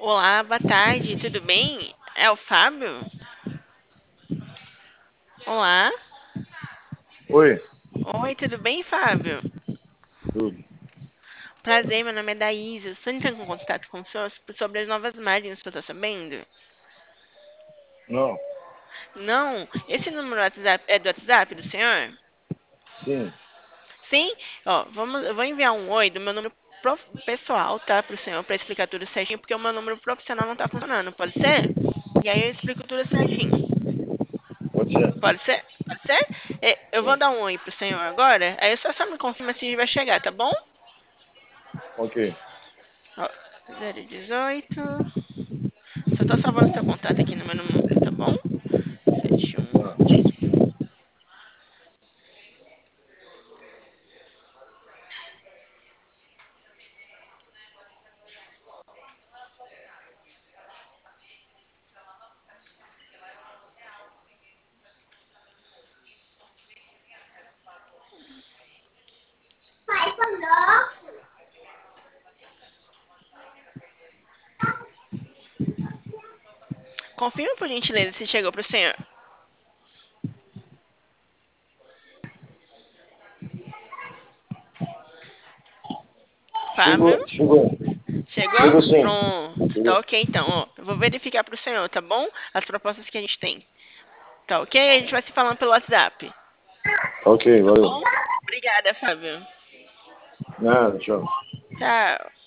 Olá, boa tarde, tudo bem? É o Fábio? Olá. Oi, Oi, tudo bem, Fábio? tudo. Prazer, meu nome é Daísa. Estou entrando em contato com o senhor sobre as novas margens, o senhor está sabendo? Não, Não? Esse número do WhatsApp é do WhatsApp do senhor? sim, Sim? Ó, eu vou enviar um oi do meu número pessoal, tá, pro senhor, para explicar tudo certinho, porque o meu número profissional não tá funcionando, pode ser? E aí eu explico tudo certinho. pode ser. Pode ser? Pode ser? É, eu vou Sim, dar um oi pro senhor agora, aí só me confirma se vai chegar, tá bom? ok. Ó, 018. Só tô salvando seu contato aqui no meu número, tá bom? 71. Ah, Confirma por gentileza se chegou pro senhor. Fábio? chegou. Chegou? Chegou sim. Pronto. Tá Chegou. ok, então, ó. Eu vou verificar pro senhor, tá bom? As propostas que a gente tem. Tá ok? A gente vai se falando pelo WhatsApp. Ok, Tá valeu. bom? Obrigada, Fábio. Nada, tchau. Tchau.